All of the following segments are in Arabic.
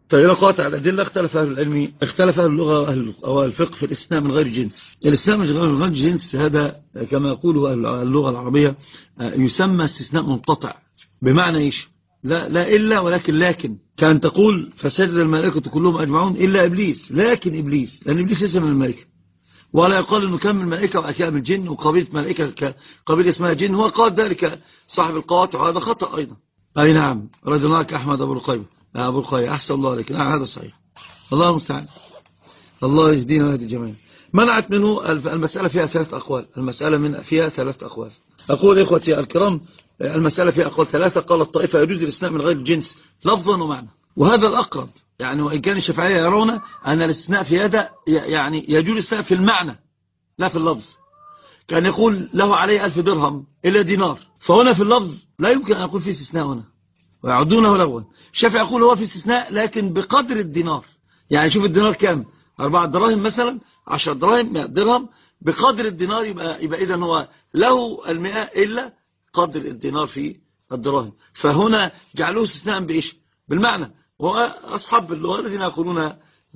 طيب قاطع الأدلة. اختلف أهل العلم، اختلف أهل اللغة أو الفقه في الاستثناء من غير جنس. الاستثناء من غير جنس هذا كما يقوله أهل اللغة العربية يسمى استثناء منقطع. بمعنى إيش؟ لا إلا ولكن لكن، كان تقول فسجد الملائكة كلهم أجمعون إلا إبليس، لكن إبليس، لأن إبليس ليس من الملائكة. ولا يقال أنه كان من الملائكة وأكيا من الجن، وقبيلة ملائكة قبيلة اسمها جن، هو قال ذلك صاحب القواطع، هذا خطأ أيضا. أي نعم، رجلناك أحمد أبو القيم أحسن الله عليك. نعم هذا صحيح. الله المستعان، الله يهدينا ويهدي الجميع. منعت منه المسألة فيها 3 أقوال. المسألة فيها 3 أقوال. أقول إخوتي الكرام، المسألة فيها أقوال 3. قال الطائفة يجوز الاستثناء من غير الجنس لفظا ومعنى، وهذا الأقرب. يعني وإن كان الشافعية يرون أن الاستثناء في هذا يعني يجوز الاستثناء في المعنى لا في اللفظ. كان يقول له عليه 1000 درهم إلا دينار، فهنا في اللفظ لا يمكن أن يقول فيه استثناء هنا، ويعدونه لغوا. الشافعي يقول هو في استثناء لكن بقدر الدينار. يعني شوف الدينار كام، 4 دراهم مثلا، 10 دراهم، 100 درهم، بقدر الدينار يبقى إذن هو له 100 إلا قدر الدينار في الدراهم. فهنا جعلوه استثناء بإيش؟ بالمعنى. وأصحاب اللغة الذين يقولون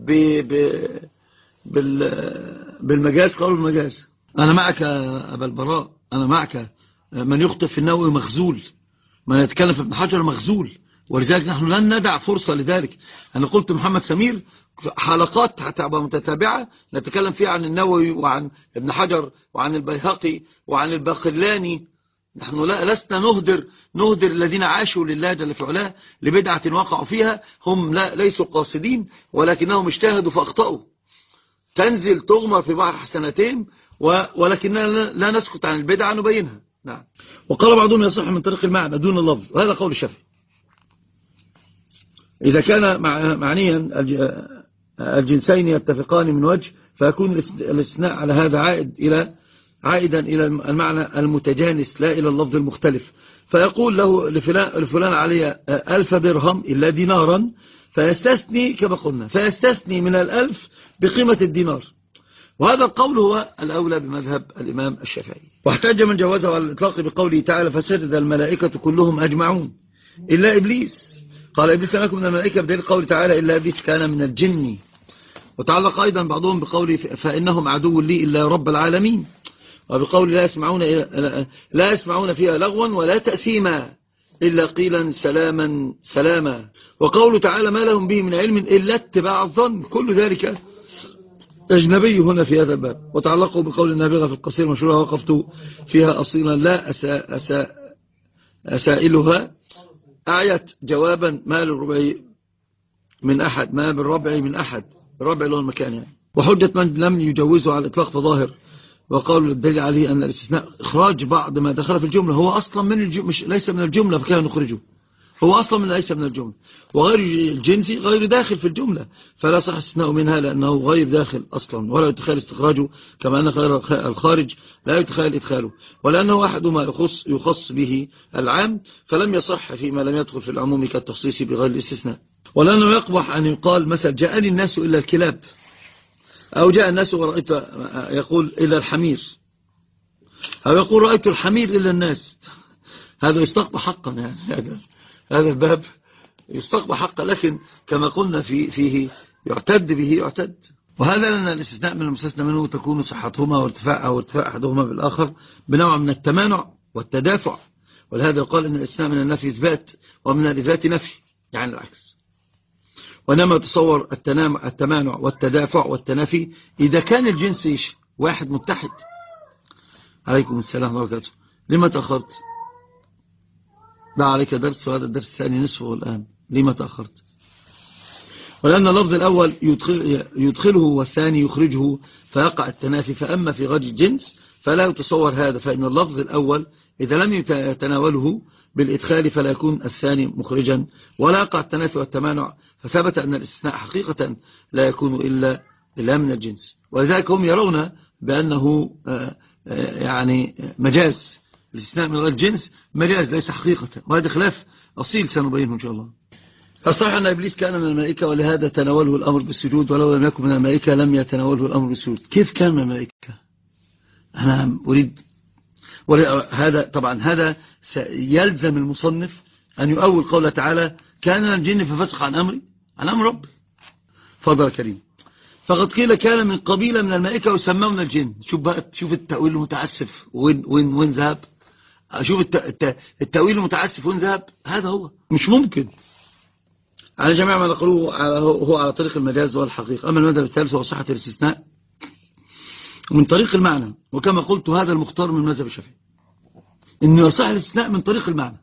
بالمجاز قالوا المجاز. أنا معك يا أبا البراء، أنا معك. من يخطئ في النووي مخزول، من يتكلم في ابن حجر مخزول، ولذلك نحن لن ندع فرصة لذلك. أنا قلت محمد سمير حلقات هتبقى متتابعة نتكلم فيها عن النووي وعن ابن حجر وعن البيهقي وعن الباقلاني. نحن لسنا نهدر الذين عاشوا لله جل في علاه لبدعة وقعوا فيها. هم ليسوا قاصدين ولكنهم اجتهدوا فأخطأوا. تنزل تغمر في بحر حسنتين، ولكننا لا نسكت عن البدعة نبينها. نعم. وقال بعضهم يصح من طريق المعنى دون اللفظ، وهذا قول الشافعي. إذا كان معنيا الجنسين يتفقان من وجه فيكون الاستثناء على هذا عائدا إلى المعنى المتجانس لا إلى اللفظ المختلف. فيقول له لفلان علي 1000 درهم إلا دينارا، فيستثني كما قلنا، فيستثني من 1000 بقيمة الدينار. وهذا القول هو الأولى بمذهب الإمام الشافعي. واحتج من جوازه على الإطلاق بقوله تعالى فسجد الملائكة كلهم أجمعون إلا إبليس. قال إبليس لم يكن من الملائكة، بدليل قوله تعالى إلا إبليس كان من الجن. وتعلق أيضا بعضهم بقوله فإنهم عدو لي إلا رب العالمين، وبقول لا يسمعون فيها لغوا ولا تأثيما إلا قيلا سلاما سلاما. وقوله تعالى ما لهم به من علم إلا اتباع الظن، كل ذلك أجنبي هنا في هذا الباب. وتعلقوا بقول النابغة في القصير مشهورة وقفت فيها أصيلا لا أسائلها، أعيت جوابا ما للربع من أحد، ما بالربع من أحد، الربع له المكان يعني. وحجة من لم يجوزه على الإطلاق فظاهر، وقالوا الدليل عليه أن الاستثناء إخراج بعض ما دخل في الجملة، هو أصلا من ليس من الجملة فكان نخرجه، هو أصلا ليس من الجملة. وغير الجنسي غير داخل في الجملة فلا صح استثناء منها لأنه غير داخل أصلا، ولا يتخيل استخراجه كما أن غير الخارج لا يتخيل إدخاله، ولأنه واحد ما يخص به العام فلم يصح فيما لم يدخل في العموم كالتخصيص بغير الاستثناء. ولأنه يقبح أن يقال مثلا جاءني الناس إلا الكلاب، أو جاء الناس ورأيت يقول إلا الحمير، أو يقول رأيت الحمير إلا الناس. هذا يستقبح حقا يعني، هذا الباب يستقبح حقا، لكن كما قلنا فيه يعتد به يعتد. وهذا لأن الاستثناء من المستثنى منه تكون صحتهما وارتفاع أحدهما بالآخر بنوع من التمانع والتدافع. ولهذا يقال أن الاستثناء من النفي إثبات ومن الإثبات نفي، يعني العكس. وإنما تصور التمانع والتدافع والتنافي إذا كان الجنس واحد متحد. عليكم السلام ورحمة الله. لما تأخرت؟ لا عليك درس، وهذا الدرس الثاني نصفه الآن. لما تأخرت؟ ولأن اللفظ الأول يدخله والثاني يخرجه فيقع التنافي. فأما في غير الجنس فلا يتصور هذا، فإن اللفظ الأول إذا لم يتناوله بالإدخال فلا يكون الثاني مخرجا ولا يقع التنافي والتمانع. فثبت أن الاستثناء حقيقة لا يكون إلا من الجنس. ولذلك هم يرون بأنه يعني مجاز، الاستثناء من غير الجنس مجاز ليس حقيقة، وهذا خلاف أصيل سنبينه إن شاء الله. الصحيح أن إبليس كان من الملائكة ولهذا تناوله الأمر بالسجود، ولو لم يكن من الملائكة لم يتناوله الأمر بالسجود. كيف كان من الملائكة؟ أنا أريد هذا طبعا هذا يلزم المصنف أن يؤول قوله تعالى كان من الجن ففسق عن أمري. عن أمر ربي. فضل كريم. فقد قيل كان من قبيلة من الملائكة وسمون الجن. شوف التأويل المتعسف وين ذهب. شوف التأويل المتعسف وين ذهب. هذا هو مش ممكن. على جميع ما نقوله هو على طريق المجاز والحقيقة. أما المذهب الثالث هو صحة الاستثناء من طريق المعنى، وكما قلت هذا المختار من مذهب الشافعي، إنه يصح الاستثناء من طريق المعنى،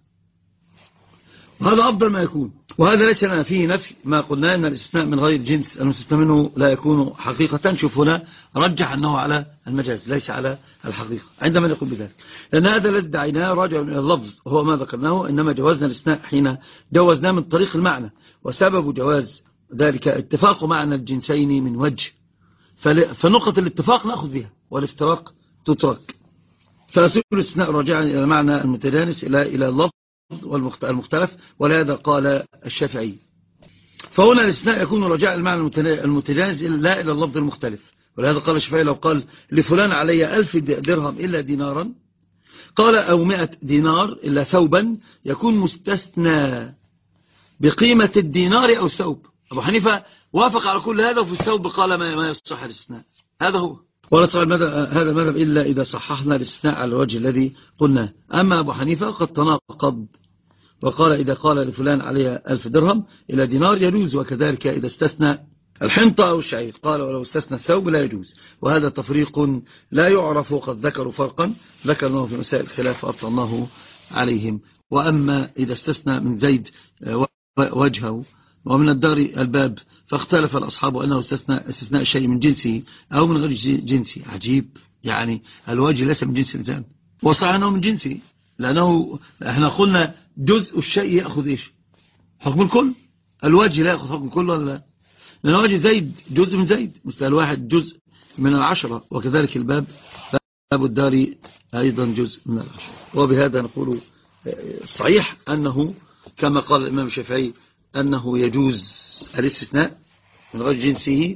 وهذا أفضل ما يكون. وهذا ليس لنا فيه نفي ما قلنا أن الاستثناء من غير الجنس المستثنى منه لا يكون حقيقة. شوف هنا رجح أنه على المجاز ليس على الحقيقة عندما يقول بذلك، لأن هذا الذي دعيناه راجع إلى اللفظ وهو ما ذكرناه، إنما جوازنا الاستثناء حين جوزناه من طريق المعنى، وسبب جواز ذلك اتفاق معنى الجنسين من وجه، فنقطة الاتفاق نأخذ بها والافتراق تترك. فأصول الاستثناء راجعا إلى المعنى المتجانس إلى اللفظ والمختلف، ولهذا قال الشافعي. فهنا الاستثناء يكون راجعا المعنى المتجانس لا إلى اللفظ المختلف، ولهذا قال الشافعي لو قال لفلان علي 1000 درهم إلا دينارا، قال أو 100 دينار إلا ثوبا، يكون مستثنى بقيمة الدينار أو الثوب. أبو حنيفة وافق على كل هذا، وفي الثوب قال ما يصح الاستثناء. هذا هو. ولا صح هذا المذهب إلا إذا صححنا الاستثناء على الوجه الذي قلناه. أما أبو حنيفة قد تناقض وقال إذا قال لفلان عليه 1000 درهم إلى دينار يجوز، وكذلك إذا استثنى الحنطة أو الشعير قال ولو استثنى الثوب لا يجوز. وهذا تفريق لا يعرف، وقد ذكروا فرقا ذكرناه في مسائل الخلاف فأطلناه عليهم. وأما إذا استثنى من زيد وجهه ومن الدار الباب، فاختلف الأصحاب أنه استثناء شيء من جنسه أو من غير جنسه. عجيب، يعني الوجه ليس من جنس الإنسان، وصح أنه من جنسه، لأنه احنا قلنا جزء الشيء يأخذ إيش؟ حكم الكل. الوجه لا يأخذ حكم الكل ولا لا؟ لأن وجه زيد جزء من زيد مثل الواحد جزء من 10، وكذلك باب الدار أيضا جزء من 10. وبهذا نقول صحيح أنه كما قال الإمام الشافعي أنه يجوز الاستثناء من غير جنسه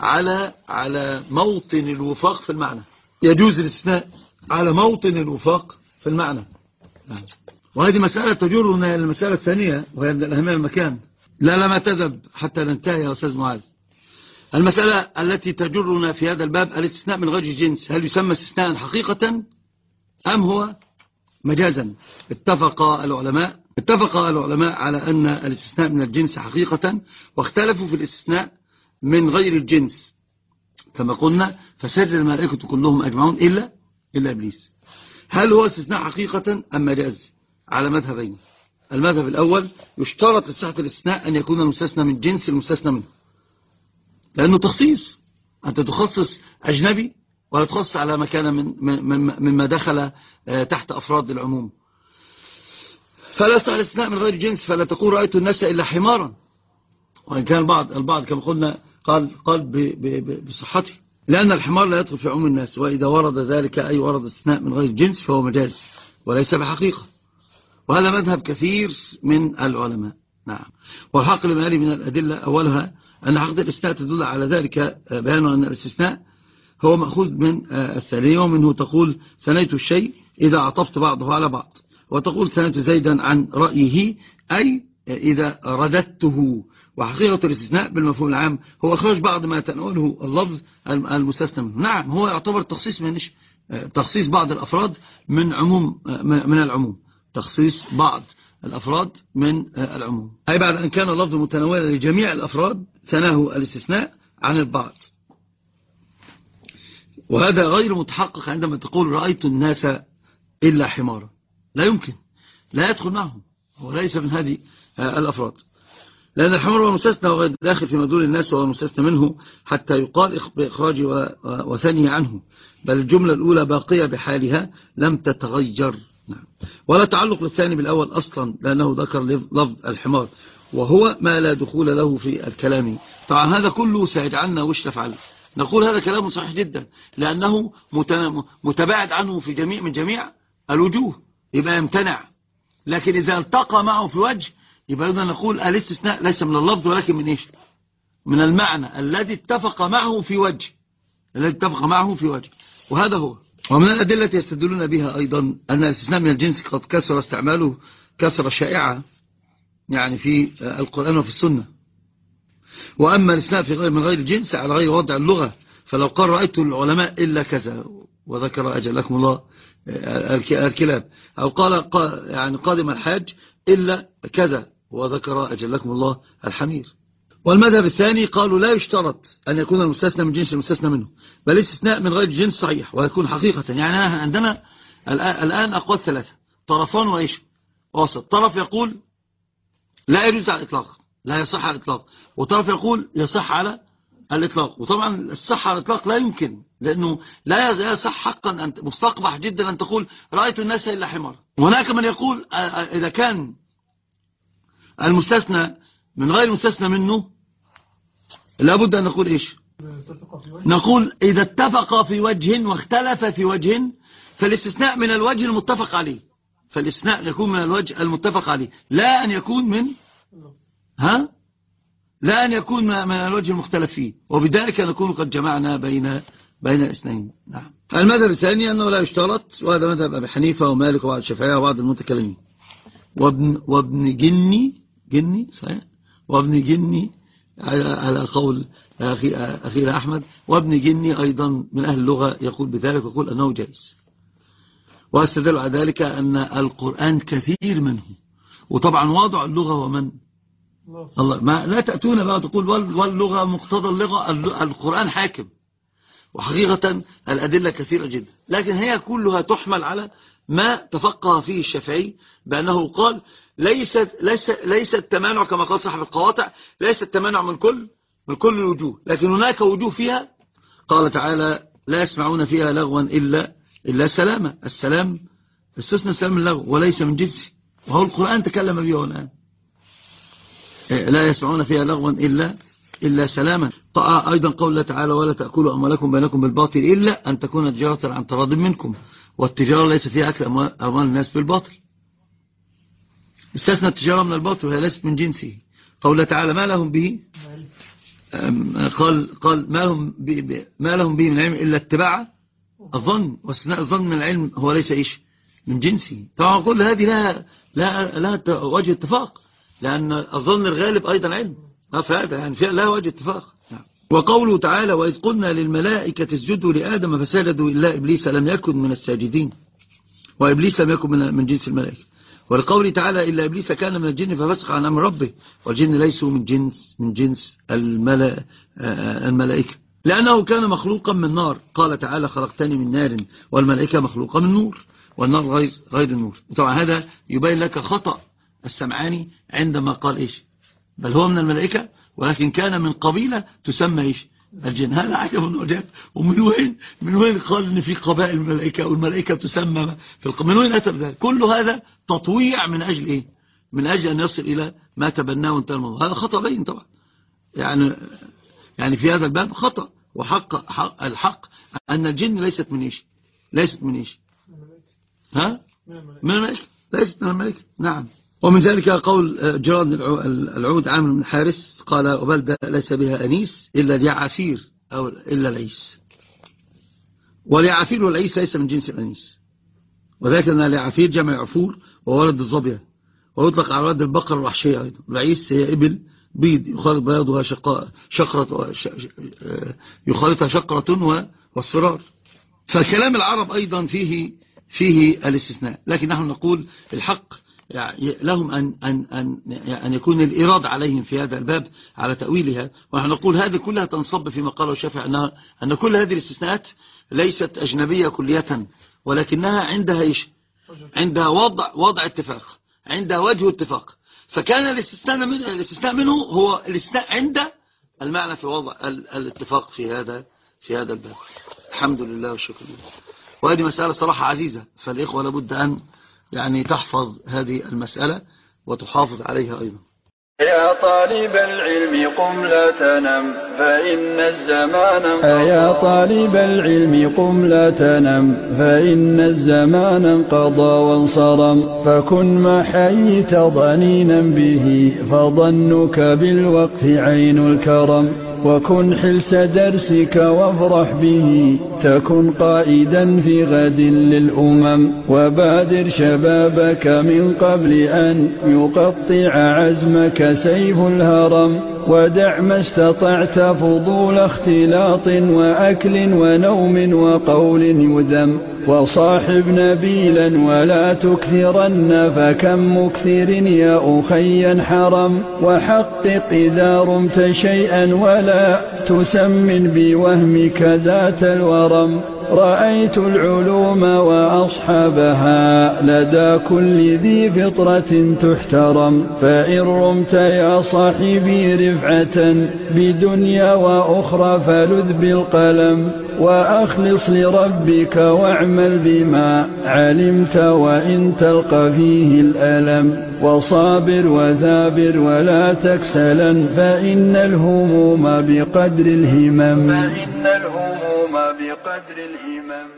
على موطن الوفاق في المعنى. يجوز الاستثناء على موطن الوفاق في المعنى. وهذه مسألة تجرنا إلى المسألة الثانية، وهي من الأهم المكان. لا تذهب حتى ننتهي يا أستاذ معاذ. المسألة التي تجرنا في هذا الباب الاستثناء من غير جنس، هل يسمى استثناء حقيقة أم هو مجازا؟ اتفق العلماء على أن الاستثناء من الجنس حقيقة، واختلفوا في الاستثناء من غير الجنس كما قلنا، فسجد الملائكة كلهم أجمعون إلا إبليس. هل هو استثناء حقيقة أم مجاز؟ على مذهبين. المذهب الأول يشترط لصحة الاستثناء أن يكون المستثنى من جنس المستثنى منه، لأنه تخصيص. أنت تخصص أجنبي ولا تخصص على مكان مما دخل تحت أفراد العموم. فلا صح الاستثناء من غير جنس، فلا تقول رأيت الناس إلا حمارا، وإن كان البعض كما قلنا قال بصحته، لأن الحمار لا يدخل في عموم الناس، وإذا ورد ذلك أي ورد استثناء من غير جنس فهو مجاز وليس بحقيقة. وهذا مذهب كثير من العلماء. نعم. والحق لما من الأدلة أولها أن حقيقة الاستثناء تدل على ذلك، بيان أن الاستثناء هو مأخوذ من الثانية، ومنه تقول ثنيت الشيء إذا عطفت بعضه على بعض، وتقول ثنيت زيدا عن رأيه أي إذا رددته. وحقيقة الاستثناء بالمفهوم العام هو إخراج بعض ما تناوله اللفظ المستثنى منه. نعم، هو يعتبر تخصيص بعض الأفراد من العموم، تخصيص بعض الأفراد من العموم، أي بعد أن كان اللفظ متناولا لجميع الأفراد ثناه الاستثناء عن البعض. وهذا غير متحقق عندما تقول رأيت الناس إلا حمارا. لا يمكن، لا يدخل معهم، هو ليس من هذه الأفراد، لأن الحمار هو مستثنى وغير داخل في مدلول الناس، وهو مستثنى منه حتى يقال بإخراجه وثنيه عنه، بل الجملة الأولى باقية بحالها لم تتغير. نعم. ولا تعلق للثاني بالأول أصلا، لأنه ذكر لفظ الحمار وهو ما لا دخول له في الكلام. طبعا هذا كله سيجعلنا وش تفعل؟ نقول هذا كلام صحيح جدا، لأنه متباعد عنه في من جميع الوجوه، يبقى يمتنع. لكن إذا التقى معه في وجه يبقى نقول الاستثناء ليس من اللفظ ولكن من إيش؟ من المعنى الذي اتفق معه في وجه، وهذا هو. ومن الأدلة يستدلون بها أيضا أن الاستثناء من الجنس قد كثر استعماله كثرة شائعة، يعني في القرآن وفي السنة. وأما الاستثناء في غير من غير الجنس على غير وضع اللغة، فلو قال رأيت العلماء إلا كذا وذكر أجلكم الله الكلاب، أو قال يعني قادم الحاج إلا كذا وذكر أجلكم الله الحمير. والمذهب الثاني قالوا لا يشترط أن يكون المستثنى من جنس المستثنى منه، بل الاستثناء من غير جنس صحيح ويكون حقيقة. يعني عندنا الآن أقوال ثلاثة، طرفان وإيش وسط. طرف يقول لا يجوز على الإطلاق، لا يصح على الإطلاق، وطرف يقول يصح على الإطلاق. وطبعا الصح على الإطلاق لا يمكن، لأنه لا يصح حقا، أن مستقبح جدا أن تقول رأيت الناس إلا حمار. وهناك من يقول إذا كان المستثنى من غير المستثنى منه لابد أن نقول إيش، نقول إذا اتفق في وجه واختلف في وجه فالاستثناء من الوجه المتفق عليه، فالاستثناء يكون من الوجه المتفق عليه، لا أن يكون من لا أن يكون من الوجه المختلف فيه، وبذلك نكون قد جمعنا بين الاثنين. نعم. المذهب الثاني أنه لا يشترط، وهذا مذهب أبي حنيفة ومالك وبعض الشافعية وبعض المتكلمين. وابن جني صحيح، وابن جني على قول أخينا أحمد، وابن جني أيضا من أهل اللغة يقول بذلك، يقول أنه جائز. واستدل على ذلك أن القرآن كثير منه، وطبعا واضع اللغة ومن الله، ما لا تأتون بقى تقول واللغة مقتضى اللغة، القرآن حاكم، وحقيقة الأدلة كثيرة جدا، لكن هي كلها تحمل على ما تفقه فيه الشافعي بأنه قال ليس التمانع كما قال صاحب القواطع، ليس التمانع من كل الوجوه، لكن هناك وجوه فيها قال تعالى لا يسمعون فيها لغوا إلا سلاما. السلام استثنى السلام من اللغو وليس من جنسه، وهو القرآن تكلم به الآن. لا يسمعون فيها لغوا إلا سلاما. أيضا قول الله تعالى ولا تأكلوا أموالكم بينكم بالباطل إلا أن تكون تجارة عن تراض منكم، والتجارة ليس فيها أكل أموال الناس بالباطل، استثنى التجارة من الباطل وهي ليست من جنسه. قول الله تعالى ما لهم به، قال ما لهم به من علم إلا اتباع الظن، واستثناء الظن من العلم هو ليس إيش من جنسه. طبعا كل هذه لها وجه اتفاق، لأن الظن الغالب أيضا علم، فهذا يعني لها وجه اتفاق. وقوله تعالى وإذ قلنا للملائكة اسجدوا لآدم فسجدوا إلا إبليس لم يكن من الساجدين، وإبليس لم يكن من جنس الملائكة. ولقوله تعالى إلا إبليس كان من الجن ففسق عن أمر ربه، والجن ليسوا من جنس الملائكة، لأنه كان مخلوقا من نار. قال تعالى خلقتني من نار، والملائكة مخلوقة من نور، والنار غير النور. طبعا هذا يبين لك خطأ السمعاني عندما قال إيش بل هو من الملائكة، ولكن كان من قبيلة تسمى إيش الجن. هذا عجب وعجاب. من وين قال إن في قبائل الملائكة والملائكة تسمى من وين أتى بذلك؟ كل هذا تطويع من أجل إيه؟ من أجل أن يصل إلى ما تبناه وانتهى الموضوع. هذا خطأ بين طبعا، يعني في هذا الباب خطأ. الحق أن الجن ليست من إيش من الملائكة، ليست من الملائكة. نعم. ومن ذلك قول جراد العود عامر بن حارس قال وبلدة ليس بها أنيس إلا اليعافير أو إلا العيس، واليعافير والعيس ليس من جنس الأنيس، وذلك أن اليعافير جمع عفور وولد الظبية، ويطلق على ولد البقر الوحشية أيضا. العيس هي إبل بيض يخالط بياضها يخالطها شقرة واصفرار. فكلام العرب أيضا فيه الاستثناء، لكن نحن نقول الحق يعني لهم أن يكون الإراد عليهم في هذا الباب على تأويلها. ونحن نقول هذه كلها تنصب فيما قاله الشافعي أن كل هذه الاستثناءات ليست أجنبية كلية، ولكنها عندها إيش؟ عندها وضع اتفاق، عندها وجه اتفاق. فكان الاستثناء منه هو الاستثناء عند المعنى في وضع الاتفاق في هذا الباب. الحمد لله والشكر لله. وهذه مسألة صراحة عزيزة، فالإخوة لابد أن يعني تحفظ هذه المسألة وتحافظ عليها أيضا. يا طالب العلم قم لا تنم فإن الزمان يا طالب العلم قم لا تنم فإن الزمان انقضى وانصرم، فكن ما حييت ضنينا به فظنك بالوقت عين الكرم. وكن حلس درسك وافرح به تكن قائدا في غد للأمم وبادر شبابك من قبل أن يقطع عزمك سيف الهرم ودع ما استطعت فضول اختلاط وأكل ونوم وقول يذم وصاحب نبيلا ولا تكثرن فكم مكثر يا أخي حرم وحقق إذا رمت شيئا ولا تسمن بوهمك ذات الورم رأيت العلوم وأصحابها لدى كل ذي فطرة تحترم فإن رمت يا صاحبي رفعة بدنيا وأخرى فلذ بالقلم وأخلص لربك واعمل بما علمت وإن تلقى فيه الألم وصابر وثابر ولا تكسلا فإن الهموم بقدر الهمم